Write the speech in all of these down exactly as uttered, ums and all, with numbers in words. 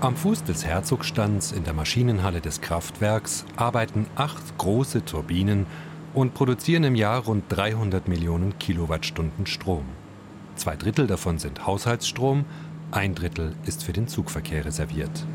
Am Fuß des Herzogstands in der Maschinenhalle des Kraftwerks arbeiten acht große Turbinen und produzieren im Jahr rund dreihundert Millionen Kilowattstunden Strom. Zwei Drittel davon sind Haushaltsstrom, ein Drittel ist für den Zugverkehr reserviert.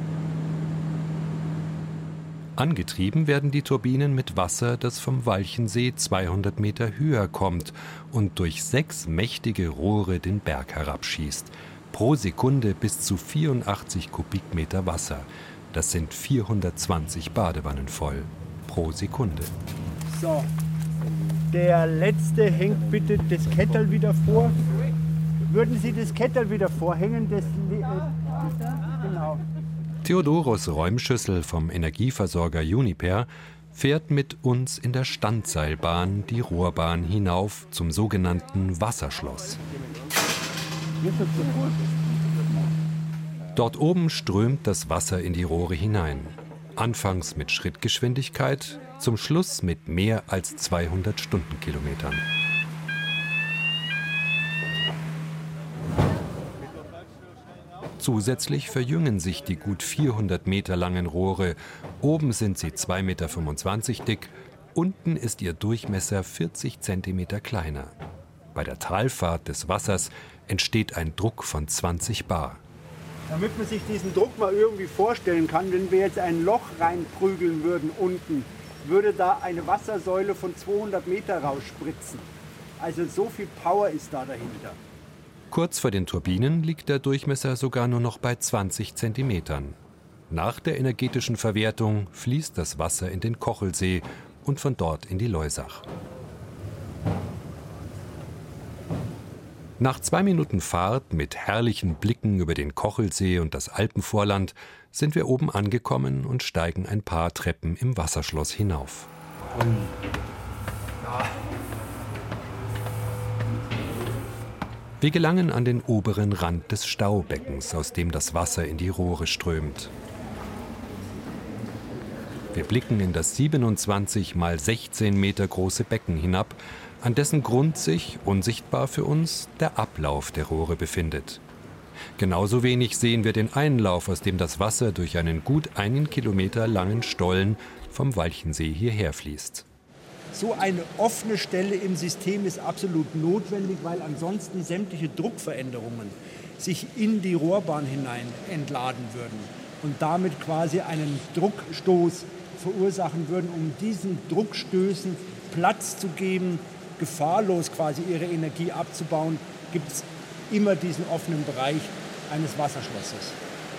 Angetrieben werden die Turbinen mit Wasser, das vom Walchensee zweihundert Meter höher kommt und durch sechs mächtige Rohre den Berg herabschießt. Pro Sekunde bis zu vierundachtzig Kubikmeter Wasser. Das sind vierhundertzwanzig Badewannen voll. Pro Sekunde. So, der letzte hängt bitte das Kettel wieder vor. Würden Sie das Kettel wieder vorhängen? Das, äh, genau. Theodoros Räumschüssel vom Energieversorger Uniper fährt mit uns in der Standseilbahn die Rohrbahn hinauf zum sogenannten Wasserschloss. Dort oben strömt das Wasser in die Rohre hinein. Anfangs mit Schrittgeschwindigkeit, zum Schluss mit mehr als zweihundert Stundenkilometern. Zusätzlich verjüngen sich die gut vierhundert Meter langen Rohre. Oben sind sie zwei Komma fünfundzwanzig Meter dick, unten ist ihr Durchmesser vierzig Zentimeter kleiner. Bei der Talfahrt des Wassers entsteht ein Druck von zwanzig Bar. Damit man sich diesen Druck mal irgendwie vorstellen kann, wenn wir jetzt ein Loch reinprügeln würden unten, würde da eine Wassersäule von zweihundert Meter rausspritzen. Also so viel Power ist da dahinter. Kurz vor den Turbinen liegt der Durchmesser sogar nur noch bei zwanzig Zentimetern. Nach der energetischen Verwertung fließt das Wasser in den Kochelsee und von dort in die Loisach. Nach zwei Minuten Fahrt mit herrlichen Blicken über den Kochelsee und das Alpenvorland sind wir oben angekommen und steigen ein paar Treppen im Wasserschloss hinauf. Wir gelangen an den oberen Rand des Staubeckens, aus dem das Wasser in die Rohre strömt. Wir blicken in das siebenundzwanzig mal sechzehn Meter große Becken hinab, an dessen Grund sich, unsichtbar für uns, der Ablauf der Rohre befindet. Genauso wenig sehen wir den Einlauf, aus dem das Wasser durch einen gut einen Kilometer langen Stollen vom Walchensee hierher fließt. So eine offene Stelle im System ist absolut notwendig, weil ansonsten sämtliche Druckveränderungen sich in die Rohrbahn hinein entladen würden und damit quasi einen Druckstoß verursachen würden, um diesen Druckstößen Platz zu geben, gefahrlos quasi ihre Energie abzubauen, gibt es immer diesen offenen Bereich eines Wasserschlosses.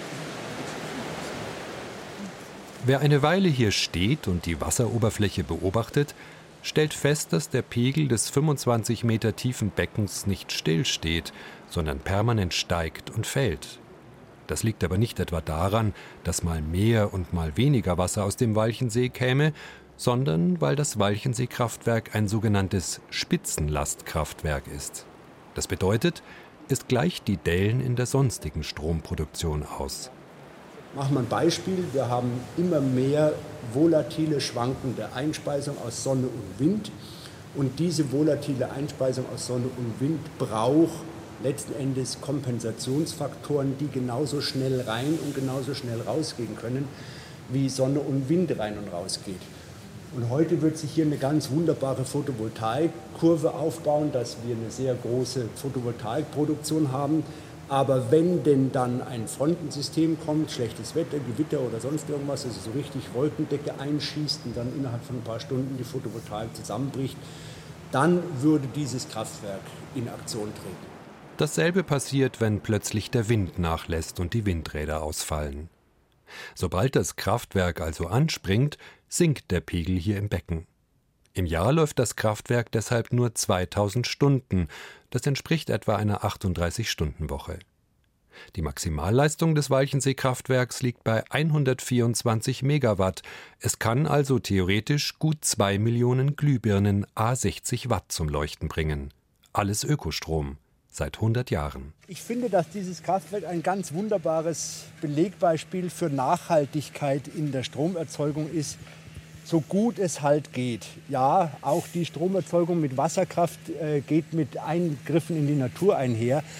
Wer eine Weile hier steht und die Wasseroberfläche beobachtet, stellt fest, dass der Pegel des fünfundzwanzig Meter tiefen Beckens nicht stillsteht, sondern permanent steigt und fällt. Das liegt aber nicht etwa daran, dass mal mehr und mal weniger Wasser aus dem Walchensee käme, sondern weil das Walchensee-Kraftwerk ein sogenanntes Spitzenlastkraftwerk ist. Das bedeutet, es gleicht die Dellen in der sonstigen Stromproduktion aus. Machen wir ein Beispiel. Wir haben immer mehr volatile, schwankende Einspeisung aus Sonne und Wind. Und diese volatile Einspeisung aus Sonne und Wind braucht letzten Endes Kompensationsfaktoren, die genauso schnell rein und genauso schnell rausgehen können, wie Sonne und Wind rein und raus geht. Und heute wird sich hier eine ganz wunderbare Photovoltaikkurve aufbauen, dass wir eine sehr große Photovoltaikproduktion haben. Aber wenn denn dann ein Frontensystem kommt, schlechtes Wetter, Gewitter oder sonst irgendwas, also so richtig Wolkendecke einschießt und dann innerhalb von ein paar Stunden die Photovoltaik zusammenbricht, dann würde dieses Kraftwerk in Aktion treten. Dasselbe passiert, wenn plötzlich der Wind nachlässt und die Windräder ausfallen. Sobald das Kraftwerk also anspringt, sinkt der Pegel hier im Becken. Im Jahr läuft das Kraftwerk deshalb nur zweitausend Stunden. Das entspricht etwa einer achtunddreißig-Stunden-Woche. Die Maximalleistung des Walchensee-Kraftwerks liegt bei hundertvierundzwanzig Megawatt. Es kann also theoretisch gut zwei Millionen Glühbirnen à sechzig Watt zum Leuchten bringen. Alles Ökostrom. Seit hundert Jahren. Ich finde, dass dieses Kraftwerk ein ganz wunderbares Belegbeispiel für Nachhaltigkeit in der Stromerzeugung ist, so gut es halt geht. Ja, auch die Stromerzeugung mit Wasserkraft äh, geht mit Eingriffen in die Natur einher.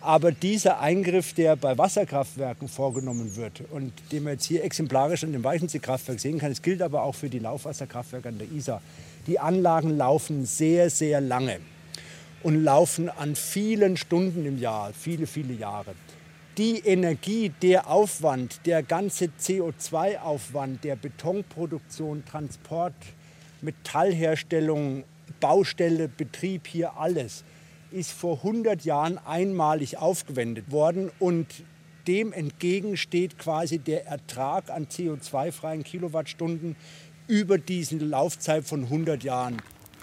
Aber dieser Eingriff, der bei Wasserkraftwerken vorgenommen wird und den wir jetzt hier exemplarisch an dem Walchensee-Kraftwerk sehen kann, das gilt aber auch für die Laufwasserkraftwerke an der Isar. Die Anlagen laufen sehr, sehr lange und laufen an vielen Stunden im Jahr, viele, viele Jahre. Die Energie, der Aufwand, der ganze C O zwei Aufwand, der Betonproduktion, Transport, Metallherstellung, Baustelle, Betrieb, hier alles, ist vor hundert Jahren einmalig aufgewendet worden und dem entgegen steht quasi der Ertrag an C O zwei freien Kilowattstunden über diese Laufzeit von hundert Jahren.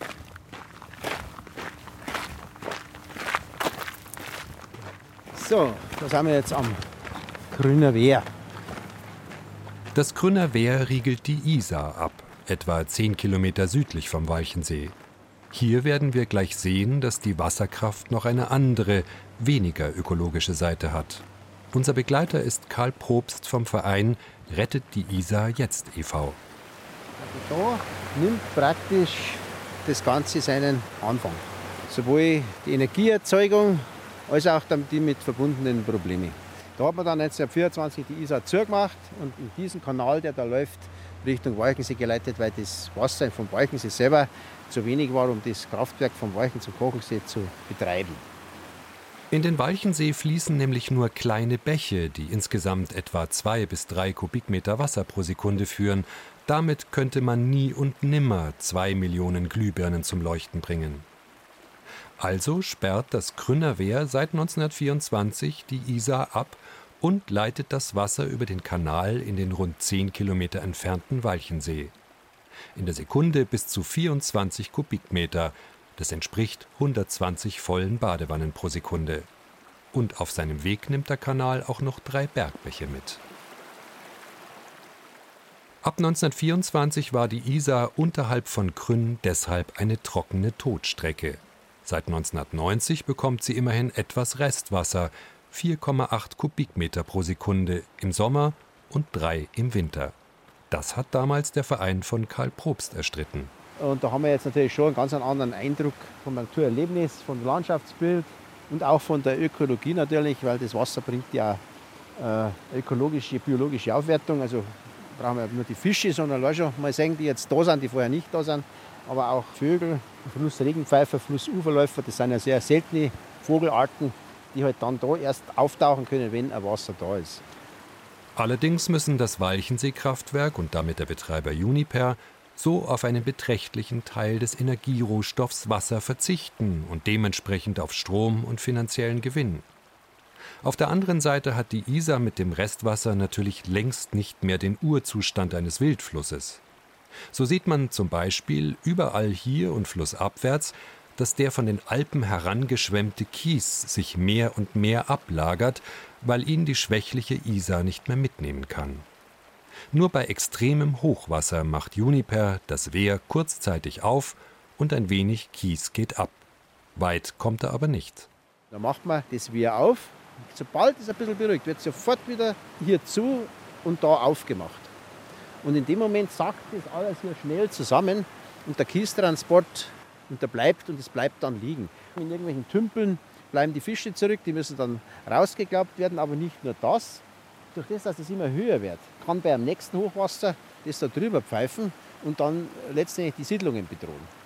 So, da sind wir jetzt am Grüner Wehr. Das Grüner Wehr riegelt die Isar ab, etwa zehn Kilometer südlich vom Walchensee. Hier werden wir gleich sehen, dass die Wasserkraft noch eine andere, weniger ökologische Seite hat. Unser Begleiter ist Karl Probst vom Verein Rettet die Isar jetzt e V Also da nimmt praktisch das Ganze seinen Anfang. Sowohl die Energieerzeugung als auch die mit verbundenen Probleme. Da hat man dann neunzehnhundertvierundzwanzig die Isar zugemacht und in diesen Kanal, der da läuft, Richtung Walchensee geleitet, weil das Wasser vom Walchensee selber zu wenig war, um das Kraftwerk vom Walchen zum Kochensee zu betreiben. In den Walchensee fließen nämlich nur kleine Bäche, die insgesamt etwa zwei bis drei Kubikmeter Wasser pro Sekunde führen. Damit könnte man nie und nimmer zwei Millionen Glühbirnen zum Leuchten bringen. Also sperrt das Grüner Wehr seit neunzehnhundertvierundzwanzig die Isar ab und leitet das Wasser über den Kanal in den rund zehn Kilometer entfernten Walchensee. In der Sekunde bis zu vierundzwanzig Kubikmeter, das entspricht hundertzwanzig vollen Badewannen pro Sekunde. Und auf seinem Weg nimmt der Kanal auch noch drei Bergbäche mit. Ab neunzehnhundertvierundzwanzig war die Isar unterhalb von Grünn deshalb eine trockene Todstrecke. Seit neunzehnhundertneunzig bekommt sie immerhin etwas Restwasser, vier Komma acht Kubikmeter pro Sekunde im Sommer und drei im Winter. Das hat damals der Verein von Karl Probst erstritten. Und da haben wir jetzt natürlich schon einen ganz anderen Eindruck vom Naturerlebnis, vom Landschaftsbild und auch von der Ökologie natürlich, weil das Wasser bringt ja äh, ökologische, biologische Aufwertung. Also brauchen wir nur die Fische, sondern auch schon mal sehen, die jetzt da sind, die vorher nicht da sind. Aber auch Vögel, Flussregenpfeifer, Flussuferläufer, das sind ja sehr seltene Vogelarten, die halt dann da erst auftauchen können, wenn ein Wasser da ist. Allerdings müssen das Walchensee-Kraftwerk und damit der Betreiber Uniper so auf einen beträchtlichen Teil des Energierohstoffs Wasser verzichten und dementsprechend auf Strom und finanziellen Gewinn. Auf der anderen Seite hat die Isar mit dem Restwasser natürlich längst nicht mehr den Urzustand eines Wildflusses. So sieht man zum Beispiel überall hier und flussabwärts, dass der von den Alpen herangeschwemmte Kies sich mehr und mehr ablagert, weil ihn die schwächliche Isar nicht mehr mitnehmen kann. Nur bei extremem Hochwasser macht Uniper das Wehr kurzzeitig auf und ein wenig Kies geht ab. Weit kommt er aber nicht. Da macht man das Wehr auf. Sobald es ein bisschen beruhigt, wird sofort wieder hier zu und da aufgemacht. Und in dem Moment sackt das alles hier schnell zusammen und der Kiestransport unterbleibt und es bleibt dann liegen. In irgendwelchen Tümpeln bleiben die Fische zurück, die müssen dann rausgeklappt werden, aber nicht nur das. Durch das, dass es immer höher wird, kann beim nächsten Hochwasser das da drüber pfeifen und dann letztendlich die Siedlungen bedrohen.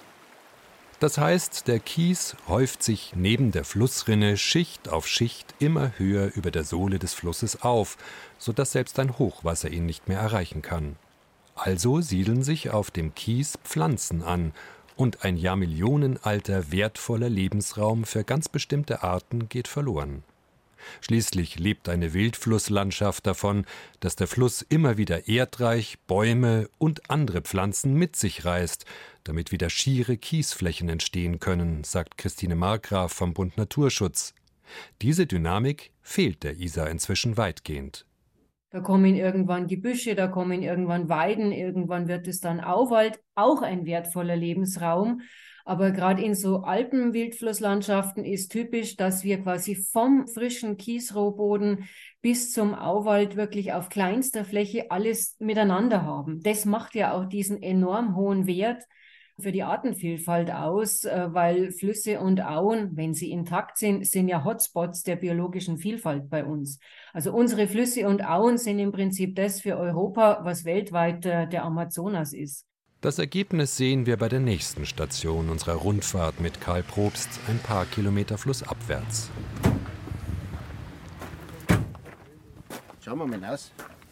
Das heißt, der Kies häuft sich neben der Flussrinne Schicht auf Schicht immer höher über der Sohle des Flusses auf, sodass selbst ein Hochwasser ihn nicht mehr erreichen kann. Also siedeln sich auf dem Kies Pflanzen an und ein jahrmillionenalter wertvoller Lebensraum für ganz bestimmte Arten geht verloren. Schließlich lebt eine Wildflusslandschaft davon, dass der Fluss immer wieder Erdreich, Bäume und andere Pflanzen mit sich reißt, damit wieder schiere Kiesflächen entstehen können, sagt Christine Markgraf vom Bund Naturschutz. Diese Dynamik fehlt der Isar inzwischen weitgehend. Da kommen irgendwann Gebüsche, da kommen irgendwann Weiden, irgendwann wird es dann Auwald, auch ein wertvoller Lebensraum. Aber gerade in so Alpen-Wildflusslandschaften ist typisch, dass wir quasi vom frischen Kiesrohboden bis zum Auwald wirklich auf kleinster Fläche alles miteinander haben. Das macht ja auch diesen enorm hohen Wert, für die Artenvielfalt aus, weil Flüsse und Auen, wenn sie intakt sind, sind ja Hotspots der biologischen Vielfalt bei uns. Also unsere Flüsse und Auen sind im Prinzip das für Europa, was weltweit der Amazonas ist. Das Ergebnis sehen wir bei der nächsten Station unserer Rundfahrt mit Karl Probst, ein paar Kilometer flussabwärts. Schauen wir mal hinaus.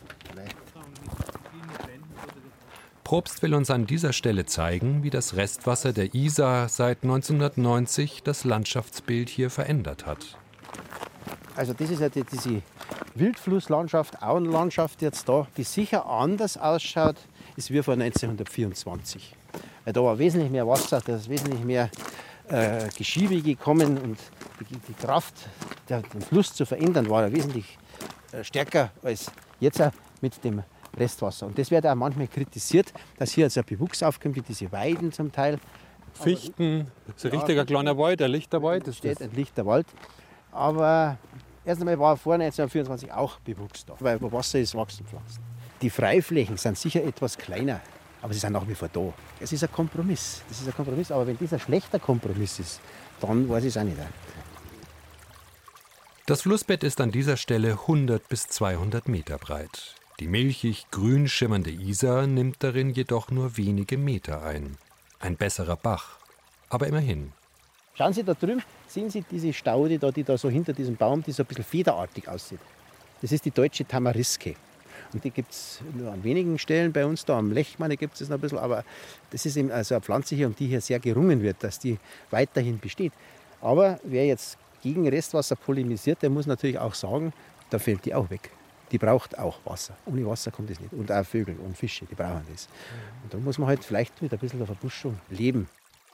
Probst will uns an dieser Stelle zeigen, wie das Restwasser der Isar seit neunzehnhundertneunzig das Landschaftsbild hier verändert hat. Also das ist ja die, diese Wildflusslandschaft, Auenlandschaft jetzt da, die sicher anders ausschaut, ist wie vor neunzehnhundertvierundzwanzig. Weil da war wesentlich mehr Wasser, da ist wesentlich mehr äh, Geschiebe gekommen und die, die Kraft, der, den Fluss zu verändern, war ja wesentlich äh, stärker als jetzt auch mit dem Restwasser. Und das wird auch manchmal kritisiert, dass hier jetzt ein Bewuchs aufkommt, wie diese Weiden zum Teil. Fichten, das ist ein richtiger kleiner Wald, ein lichter Wald. Es steht ein lichter Wald. Aber erst einmal war vor neunzehnhundertvierundzwanzig auch Bewuchs da, weil wo Wasser ist, wachsen Pflanzen. Die Freiflächen sind sicher etwas kleiner, aber sie sind nach wie vor da. Es ist ein Kompromiss. Das ist ein Kompromiss, aber wenn das ein schlechter Kompromiss ist, dann weiß ich es auch nicht. Das Flussbett ist an dieser Stelle hundert bis zweihundert Meter breit. Die milchig grün schimmernde Isar nimmt darin jedoch nur wenige Meter ein. Ein besserer Bach, aber immerhin. Schauen Sie da drüben, sehen Sie diese Staude, da, die da so hinter diesem Baum, die so ein bisschen federartig aussieht. Das ist die deutsche Tamariske. Und die gibt es nur an wenigen Stellen bei uns, da am Lechmann gibt es noch ein bisschen, aber das ist eben also eine Pflanze hier, um die hier sehr gerungen wird, dass die weiterhin besteht. Aber wer jetzt gegen Restwasser polemisiert, der muss natürlich auch sagen, da fällt die auch weg. Die braucht auch Wasser. Ohne Wasser kommt es nicht. Und auch Vögel und Fische, die brauchen das. Und da muss man halt vielleicht mit ein bisschen der Verbuschung leben.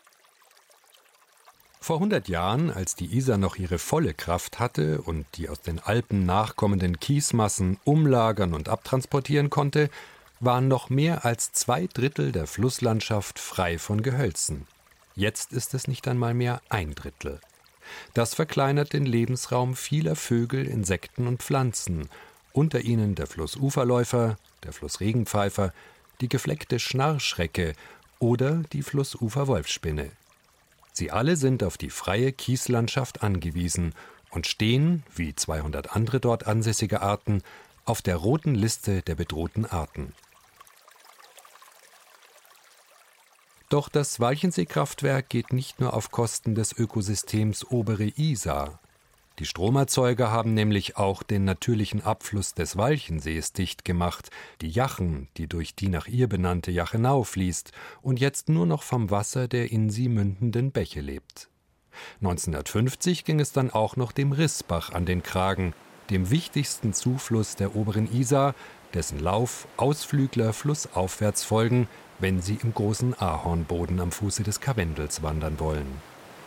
Vor hundert Jahren, als die Isar noch ihre volle Kraft hatte und die aus den Alpen nachkommenden Kiesmassen umlagern und abtransportieren konnte, waren noch mehr als zwei Drittel der Flusslandschaft frei von Gehölzen. Jetzt ist es nicht einmal mehr ein Drittel. Das verkleinert den Lebensraum vieler Vögel, Insekten und Pflanzen, unter ihnen der Flussuferläufer, der Flussregenpfeifer, die gefleckte Schnarrschrecke oder die Flussuferwolfsspinne. Sie alle sind auf die freie Kieslandschaft angewiesen und stehen, wie zweihundert andere dort ansässige Arten, auf der roten Liste der bedrohten Arten. Doch das Walchenseekraftwerk geht nicht nur auf Kosten des Ökosystems Obere Isar. Die Stromerzeuger haben nämlich auch den natürlichen Abfluss des Walchensees dicht gemacht, die Jachen, die durch die nach ihr benannte Jachenau fließt und jetzt nur noch vom Wasser der in sie mündenden Bäche lebt. neunzehnhundertfünfzig ging es dann auch noch dem Rissbach an den Kragen, dem wichtigsten Zufluss der oberen Isar, dessen Lauf Ausflügler flussaufwärts folgen, wenn sie im großen Ahornboden am Fuße des Karwendels wandern wollen.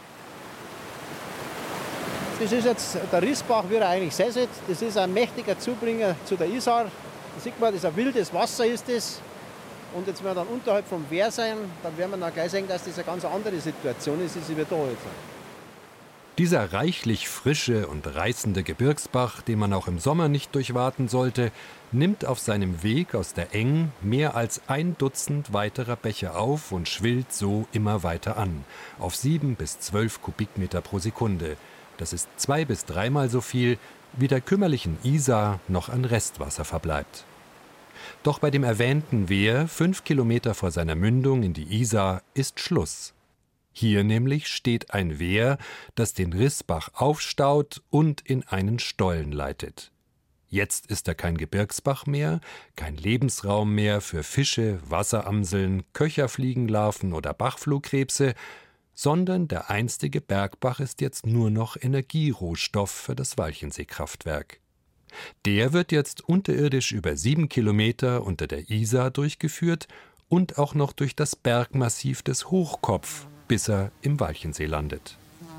Das ist jetzt der Rissbach, wie er eigentlich sein sollte. Das ist ein mächtiger Zubringer zu der Isar. Da sieht man, das ist ein wildes Wasser ist das. Und jetzt, wenn wir dann unterhalb vom Wehr sein, dann werden wir dann gleich sehen, dass das eine ganz andere Situation ist, als wir da jetzt. Dieser reichlich frische und reißende Gebirgsbach, den man auch im Sommer nicht durchwaten sollte, nimmt auf seinem Weg aus der Eng mehr als ein Dutzend weiterer Bäche auf und schwillt so immer weiter an, auf sieben bis zwölf Kubikmeter pro Sekunde. Das ist zwei- bis dreimal so viel, wie der kümmerlichen Isar noch an Restwasser verbleibt. Doch bei dem erwähnten Wehr, fünf Kilometer vor seiner Mündung in die Isar, ist Schluss. Hier nämlich steht ein Wehr, das den Rissbach aufstaut und in einen Stollen leitet. Jetzt ist er kein Gebirgsbach mehr, kein Lebensraum mehr für Fische, Wasseramseln, Köcherfliegenlarven oder Bachflohkrebse, sondern der einstige Bergbach ist jetzt nur noch Energierohstoff für das Walchenseekraftwerk. Der wird jetzt unterirdisch über sieben Kilometer unter der Isar durchgeführt und auch noch durch das Bergmassiv des Hochkopf, bis er im Walchensee landet.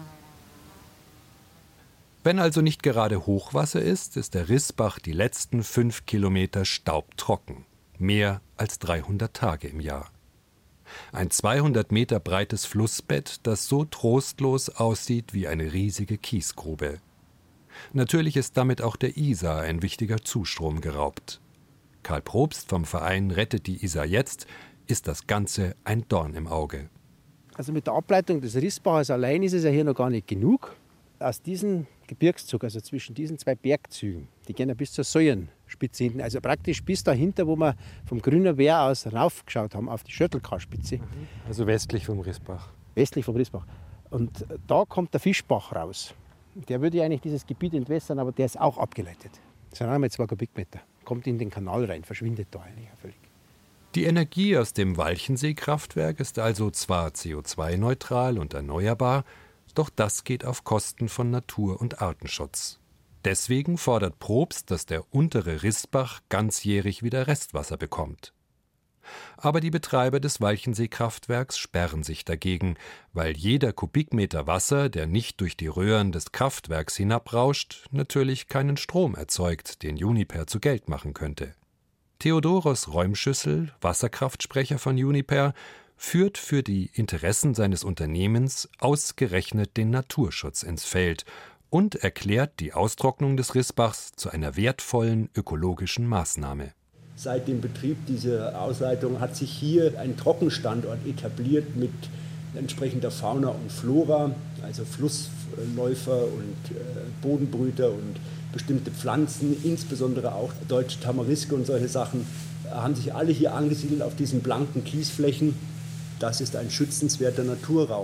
Wenn also nicht gerade Hochwasser ist, ist der Rissbach die letzten fünf Kilometer staubtrocken, mehr als dreihundert Tage im Jahr. Ein zweihundert Meter breites Flussbett, das so trostlos aussieht wie eine riesige Kiesgrube. Natürlich ist damit auch der Isar ein wichtiger Zustrom geraubt. Karl Probst vom Verein Rettet die Isar jetzt ist das Ganze ein Dorn im Auge. Also mit der Ableitung des Rissbaches allein ist es ja hier noch gar nicht genug. Aus diesem Gebirgszug, also zwischen diesen zwei Bergzügen, die gehen ja bis zur Säulenspitze hinten, also praktisch bis dahinter, wo wir vom Grüner Wehr aus raufgeschaut haben, auf die Schöttelkarspitze. Also westlich vom Rissbach. Westlich vom Rissbach. Und da kommt der Fischbach raus. Der würde eigentlich dieses Gebiet entwässern, aber der ist auch abgeleitet. Das sind einmal zwei Kubikmeter. Kommt in den Kanal rein, verschwindet da eigentlich völlig. Die Energie aus dem Walchensee-Kraftwerk ist also zwar C O zwei neutral und erneuerbar, doch das geht auf Kosten von Natur- und Artenschutz. Deswegen fordert Probst, dass der untere Rissbach ganzjährig wieder Restwasser bekommt. Aber die Betreiber des Walchensee-Kraftwerks sperren sich dagegen, weil jeder Kubikmeter Wasser, der nicht durch die Röhren des Kraftwerks hinabrauscht, natürlich keinen Strom erzeugt, den Uniper zu Geld machen könnte. Theodoros Räumschüssel, Wasserkraftsprecher von Uniper, führt für die Interessen seines Unternehmens ausgerechnet den Naturschutz ins Feld und erklärt die Austrocknung des Rissbachs zu einer wertvollen ökologischen Maßnahme. Seit dem Betrieb dieser Ausleitung hat sich hier ein Trockenstandort etabliert mit entsprechender Fauna und Flora, also Flussläufer und Bodenbrüter und bestimmte Pflanzen, insbesondere auch deutsche Tamariske und solche Sachen, haben sich alle hier angesiedelt auf diesen blanken Kiesflächen. Das ist ein schützenswerter Naturraum.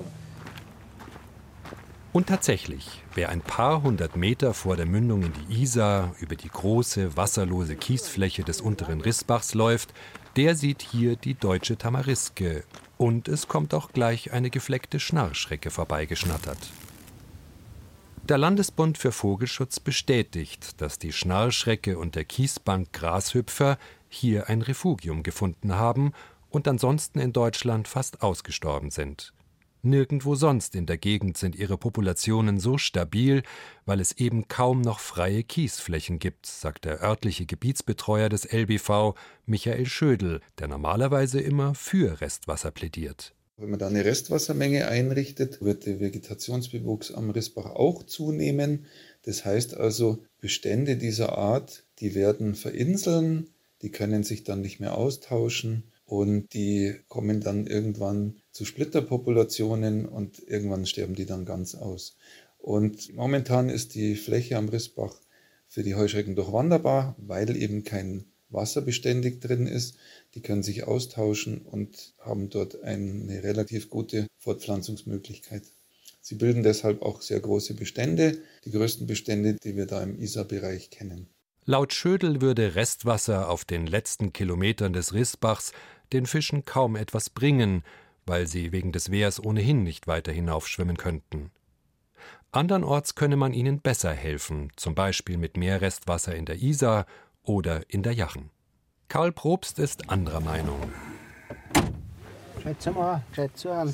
Und tatsächlich, wer ein paar hundert Meter vor der Mündung in die Isar über die große, wasserlose Kiesfläche des unteren Rissbachs läuft, der sieht hier die deutsche Tamariske. Und es kommt auch gleich eine gefleckte Schnarchschrecke vorbeigeschnattert. Der Landesbund für Vogelschutz bestätigt, dass die Schnarchschrecke und der Kiesbank-Grashüpfer hier ein Refugium gefunden haben und ansonsten in Deutschland fast ausgestorben sind. Nirgendwo sonst in der Gegend sind ihre Populationen so stabil, weil es eben kaum noch freie Kiesflächen gibt, sagt der örtliche Gebietsbetreuer des L B V, Michael Schödel, der normalerweise immer für Restwasser plädiert. Wenn man da eine Restwassermenge einrichtet, wird der Vegetationsbewuchs am Rissbach auch zunehmen. Das heißt also, Bestände dieser Art, die werden verinseln, die können sich dann nicht mehr austauschen und die kommen dann irgendwann zu Splitterpopulationen und irgendwann sterben die dann ganz aus. Und momentan ist die Fläche am Rissbach für die Heuschrecken durchwanderbar, weil eben kein Wasser beständig drin ist. Die können sich austauschen und haben dort eine relativ gute Fortpflanzungsmöglichkeit. Sie bilden deshalb auch sehr große Bestände, die größten Bestände, die wir da im Isarbereich kennen. Laut Schödel würde Restwasser auf den letzten Kilometern des Rissbachs den Fischen kaum etwas bringen, weil sie wegen des Wehrs ohnehin nicht weiter hinaufschwimmen könnten. Andernorts könne man ihnen besser helfen, zum Beispiel mit mehr Restwasser in der Isar oder in der Jachen. Karl Probst ist anderer Meinung. Gescheit zu mal, gescheit zu an.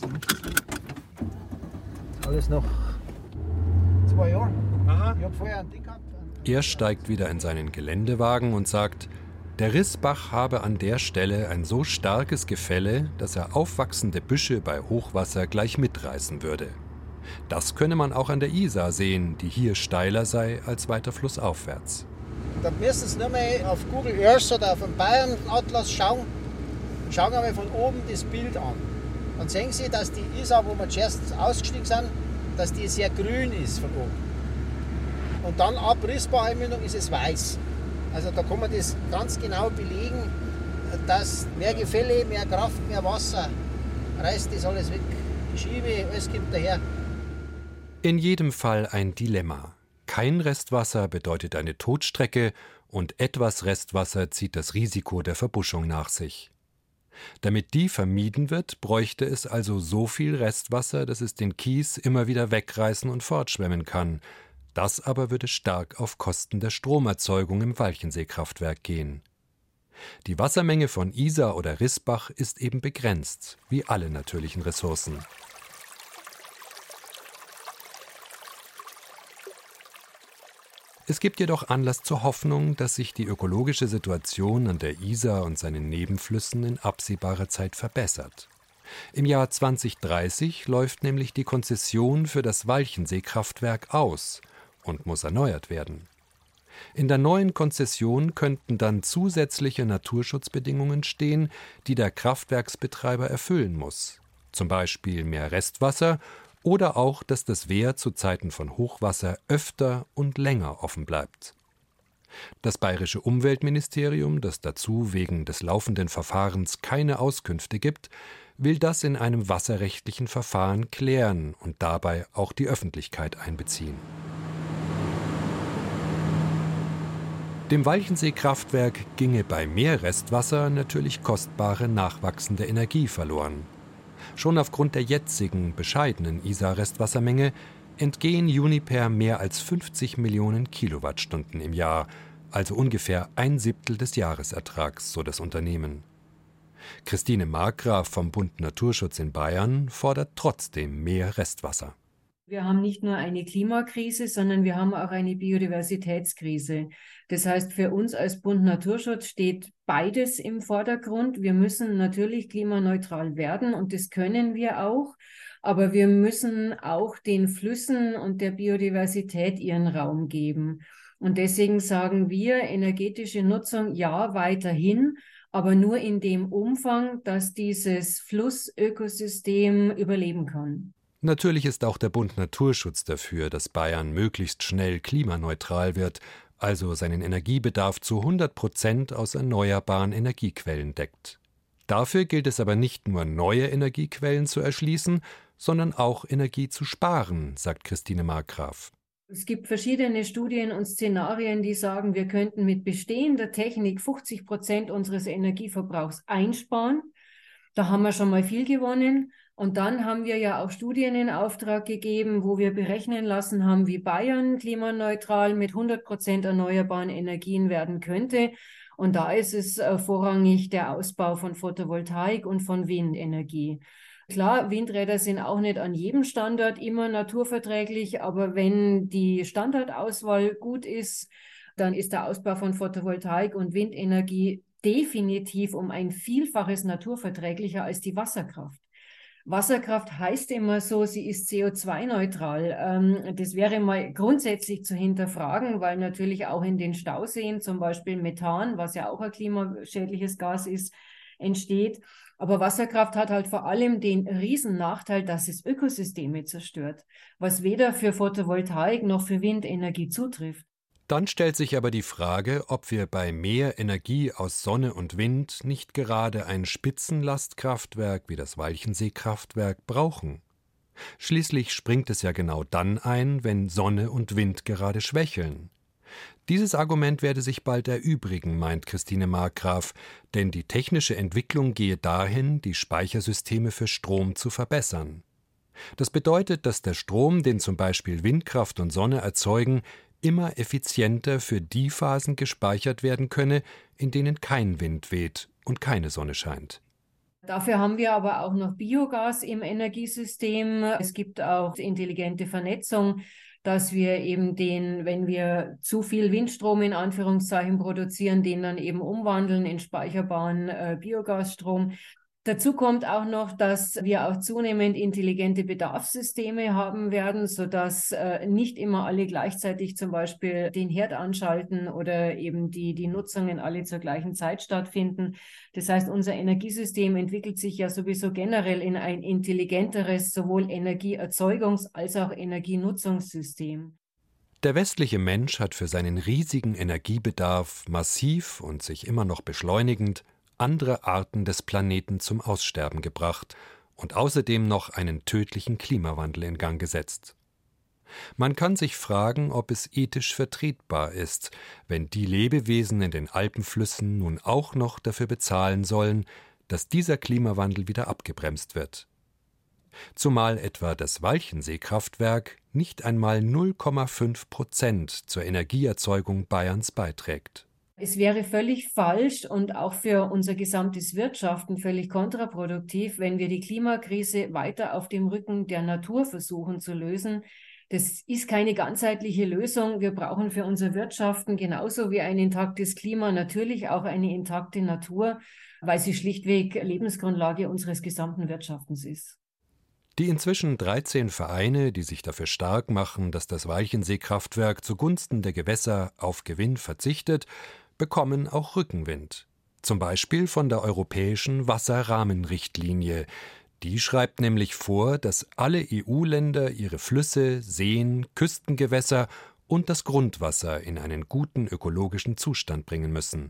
Alles noch zwei Jahre. Aha. Ich hab vorher ein Ding gehabt. Er steigt wieder in seinen Geländewagen und sagt, der Rissbach habe an der Stelle ein so starkes Gefälle, dass er aufwachsende Büsche bei Hochwasser gleich mitreißen würde. Das könne man auch an der Isar sehen, die hier steiler sei als weiter flussaufwärts. Da müssen Sie nur mal auf Google Earth oder auf dem Bayern-Atlas schauen. Schauen wir mal von oben das Bild an. Dann sehen Sie, dass die Isar, wo wir zuerst ausgestiegen sind, dass die sehr grün ist von oben. Und dann ab Rissbach-Einmündung ist es weiß. Also da kann man das ganz genau belegen, dass mehr Gefälle, mehr Kraft, mehr Wasser reißt das alles weg. Die Schiebe, alles kommt daher. In jedem Fall ein Dilemma. Kein Restwasser bedeutet eine Todstrecke und etwas Restwasser zieht das Risiko der Verbuschung nach sich. Damit die vermieden wird, bräuchte es also so viel Restwasser, dass es den Kies immer wieder wegreißen und fortschwemmen kann. Das aber würde stark auf Kosten der Stromerzeugung im Walchensee-Kraftwerk gehen. Die Wassermenge von Isar oder Rissbach ist eben begrenzt, wie alle natürlichen Ressourcen. Es gibt jedoch Anlass zur Hoffnung, dass sich die ökologische Situation an der Isar und seinen Nebenflüssen in absehbarer Zeit verbessert. Im Jahr zwanzig dreißig läuft nämlich die Konzession für das Walchensee-Kraftwerk aus und muss erneuert werden. In der neuen Konzession könnten dann zusätzliche Naturschutzbedingungen stehen, die der Kraftwerksbetreiber erfüllen muss. Zum Beispiel mehr Restwasser oder auch, dass das Wehr zu Zeiten von Hochwasser öfter und länger offen bleibt. Das bayerische Umweltministerium, das dazu wegen des laufenden Verfahrens keine Auskünfte gibt, will das in einem wasserrechtlichen Verfahren klären und dabei auch die Öffentlichkeit einbeziehen. Dem Walchensee-Kraftwerk ginge bei mehr Restwasser natürlich kostbare nachwachsende Energie verloren. Schon aufgrund der jetzigen bescheidenen Isar-Restwassermenge entgehen Uniper mehr als fünfzig Millionen Kilowattstunden im Jahr, also ungefähr ein Siebtel des Jahresertrags, so das Unternehmen. Christine Markgraf vom Bund Naturschutz in Bayern fordert trotzdem mehr Restwasser. Wir haben nicht nur eine Klimakrise, sondern wir haben auch eine Biodiversitätskrise. Das heißt, für uns als Bund Naturschutz steht beides im Vordergrund. Wir müssen natürlich klimaneutral werden und das können wir auch. Aber wir müssen auch den Flüssen und der Biodiversität ihren Raum geben. Und deswegen sagen wir, energetische Nutzung ja weiterhin, aber nur in dem Umfang, dass dieses Flussökosystem überleben kann. Natürlich ist auch der Bund Naturschutz dafür, dass Bayern möglichst schnell klimaneutral wird, also seinen Energiebedarf zu hundert Prozent aus erneuerbaren Energiequellen deckt. Dafür gilt es aber nicht nur, neue Energiequellen zu erschließen, sondern auch Energie zu sparen, sagt Christine Markgraf. Es gibt verschiedene Studien und Szenarien, die sagen, wir könnten mit bestehender Technik fünfzig Prozent unseres Energieverbrauchs einsparen. Da haben wir schon mal viel gewonnen. Und dann haben wir ja auch Studien in Auftrag gegeben, wo wir berechnen lassen haben, wie Bayern klimaneutral mit hundert Prozent erneuerbaren Energien werden könnte. Und da ist es äh, vorrangig der Ausbau von Photovoltaik und von Windenergie. Klar, Windräder sind auch nicht an jedem Standort immer naturverträglich, aber wenn die Standortauswahl gut ist, dann ist der Ausbau von Photovoltaik und Windenergie definitiv um ein Vielfaches naturverträglicher als die Wasserkraft. Wasserkraft heißt immer so, sie ist C O zwei neutral. Ähm, das wäre mal grundsätzlich zu hinterfragen, weil natürlich auch in den Stauseen zum Beispiel Methan, was ja auch ein klimaschädliches Gas ist, entsteht. Aber Wasserkraft hat halt vor allem den riesen Nachteil, dass es Ökosysteme zerstört, was weder für Photovoltaik noch für Windenergie zutrifft. Dann stellt sich aber die Frage, ob wir bei mehr Energie aus Sonne und Wind nicht gerade ein Spitzenlastkraftwerk wie das Walchensee-Kraftwerk brauchen. Schließlich springt es ja genau dann ein, wenn Sonne und Wind gerade schwächeln. Dieses Argument werde sich bald erübrigen, meint Christine Markgraf, denn die technische Entwicklung gehe dahin, die Speichersysteme für Strom zu verbessern. Das bedeutet, dass der Strom, den zum Beispiel Windkraft und Sonne erzeugen, immer effizienter für die Phasen gespeichert werden könne, in denen kein Wind weht und keine Sonne scheint. Dafür haben wir aber auch noch Biogas im Energiesystem. Es gibt auch intelligente Vernetzung, dass wir eben den, wenn wir zu viel Windstrom in Anführungszeichen produzieren, den dann eben umwandeln in speicherbaren äh, Biogasstrom. Dazu kommt auch noch, dass wir auch zunehmend intelligente Bedarfssysteme haben werden, sodass äh, nicht immer alle gleichzeitig zum Beispiel den Herd anschalten oder eben die, die Nutzungen alle zur gleichen Zeit stattfinden. Das heißt, unser Energiesystem entwickelt sich ja sowieso generell in ein intelligenteres sowohl Energieerzeugungs- als auch Energienutzungssystem. Der westliche Mensch hat für seinen riesigen Energiebedarf massiv und sich immer noch beschleunigend andere Arten des Planeten zum Aussterben gebracht und außerdem noch einen tödlichen Klimawandel in Gang gesetzt. Man kann sich fragen, ob es ethisch vertretbar ist, wenn die Lebewesen in den Alpenflüssen nun auch noch dafür bezahlen sollen, dass dieser Klimawandel wieder abgebremst wird. Zumal etwa das Walchensee-Kraftwerk nicht einmal null Komma fünf Prozent zur Energieerzeugung Bayerns beiträgt. Es wäre völlig falsch und auch für unser gesamtes Wirtschaften völlig kontraproduktiv, wenn wir die Klimakrise weiter auf dem Rücken der Natur versuchen zu lösen. Das ist keine ganzheitliche Lösung. Wir brauchen für unser Wirtschaften genauso wie ein intaktes Klima natürlich auch eine intakte Natur, weil sie schlichtweg Lebensgrundlage unseres gesamten Wirtschaftens ist. Die inzwischen dreizehn Vereine, die sich dafür stark machen, dass das Walchensee-Kraftwerk zugunsten der Gewässer auf Gewinn verzichtet, bekommen auch Rückenwind. Zum Beispiel von der Europäischen Wasserrahmenrichtlinie. Die schreibt nämlich vor, dass alle E U-Länder ihre Flüsse, Seen, Küstengewässer und das Grundwasser in einen guten ökologischen Zustand bringen müssen.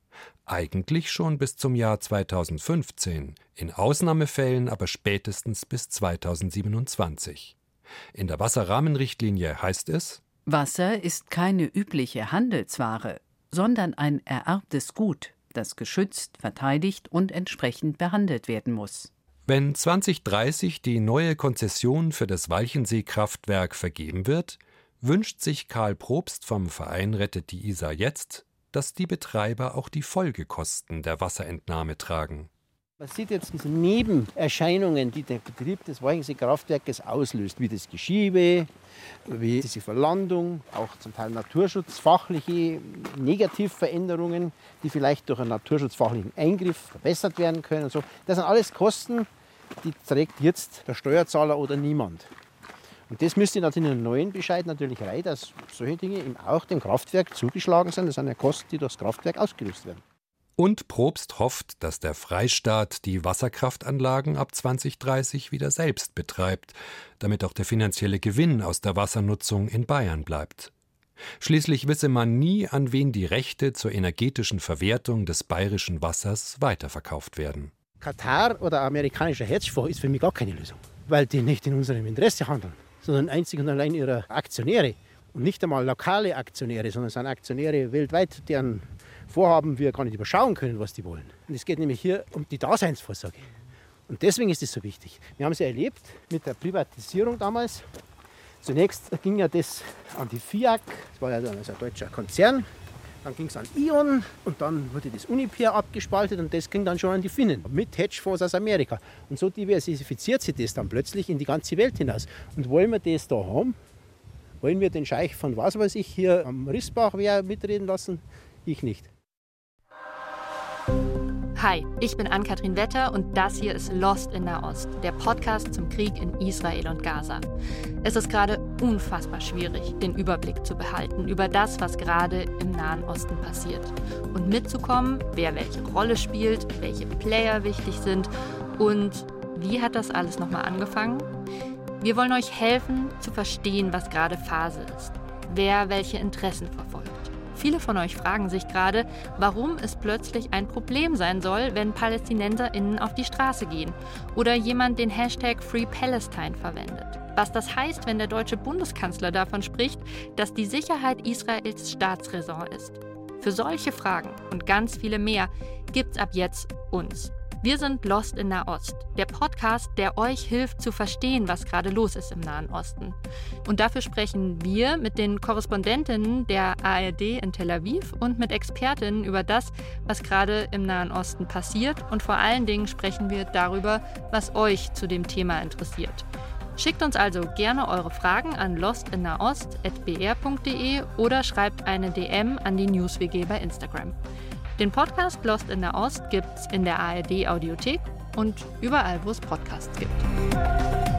Eigentlich schon bis zum Jahr zweitausendfünfzehn, in Ausnahmefällen aber spätestens bis zweitausendsiebenundzwanzig. In der Wasserrahmenrichtlinie heißt es: Wasser ist keine übliche Handelsware, sondern ein ererbtes Gut, das geschützt, verteidigt und entsprechend behandelt werden muss. Wenn zwanzig dreißig die neue Konzession für das Walchensee-Kraftwerk vergeben wird, wünscht sich Karl Probst vom Verein Rettet die Isar jetzt, dass die Betreiber auch die Folgekosten der Wasserentnahme tragen. Man sieht jetzt diese Nebenerscheinungen, die der Betrieb des Walchensee-Kraftwerkes auslöst, wie das Geschiebe, wie diese Verlandung, auch zum Teil naturschutzfachliche Negativveränderungen, die vielleicht durch einen naturschutzfachlichen Eingriff verbessert werden können. Und so. Das sind alles Kosten, die trägt jetzt der Steuerzahler oder niemand. Und das müsste natürlich in einem neuen Bescheid natürlich rein, dass solche Dinge eben auch dem Kraftwerk zugeschlagen sind. Das sind ja Kosten, die durch das Kraftwerk ausgelöst werden. Und Probst hofft, dass der Freistaat die Wasserkraftanlagen ab zwanzig dreißig wieder selbst betreibt, damit auch der finanzielle Gewinn aus der Wassernutzung in Bayern bleibt. Schließlich wisse man nie, an wen die Rechte zur energetischen Verwertung des bayerischen Wassers weiterverkauft werden. Katar oder amerikanischer Hedgefonds ist für mich gar keine Lösung, weil die nicht in unserem Interesse handeln, sondern einzig und allein ihrer Aktionäre. Und nicht einmal lokale Aktionäre, sondern es sind Aktionäre weltweit, deren Vorhaben wir gar nicht überschauen können, was die wollen. Und es geht nämlich hier um die Daseinsvorsorge. Und deswegen ist es so wichtig. Wir haben es ja erlebt mit der Privatisierung damals. Zunächst ging ja das an die F I A C, das war ja dann also ein deutscher Konzern. Dann ging es an Ion und dann wurde das Uniper abgespaltet und das ging dann schon an die Finnen mit Hedgefonds aus Amerika. Und so diversifiziert sich das dann plötzlich in die ganze Welt hinaus. Und wollen wir das da haben? Wollen wir den Scheich von was weiß ich hier am Rißbach wer mitreden lassen? Ich nicht. Hi, ich bin Ann-Kathrin Wetter und das hier ist Lost in Nahost, der Podcast zum Krieg in Israel und Gaza. Es ist gerade unfassbar schwierig, den Überblick zu behalten über das, was gerade im Nahen Osten passiert. Und mitzukommen, wer welche Rolle spielt, welche Player wichtig sind und wie hat das alles nochmal angefangen? Wir wollen euch helfen, zu verstehen, was gerade Phase ist, wer welche Interessen verfolgt. Viele von euch fragen sich gerade, warum es plötzlich ein Problem sein soll, wenn PalästinenserInnen auf die Straße gehen oder jemand den Hashtag Free Palestine verwendet. Was das heißt, wenn der deutsche Bundeskanzler davon spricht, dass die Sicherheit Israels Staatsräson ist. Für solche Fragen und ganz viele mehr gibt's ab jetzt uns. Wir sind Lost in Nahost, der Podcast, der euch hilft zu verstehen, was gerade los ist im Nahen Osten. Und dafür sprechen wir mit den Korrespondentinnen der A R D in Tel Aviv und mit Expertinnen über das, was gerade im Nahen Osten passiert. Und vor allen Dingen sprechen wir darüber, was euch zu dem Thema interessiert. Schickt uns also gerne eure Fragen an lostinnahost at b r punkt d e oder schreibt eine D M an die News W G bei Instagram. Den Podcast Lost in Nahost gibt's in der A R D Audiothek und überall, wo es Podcasts gibt.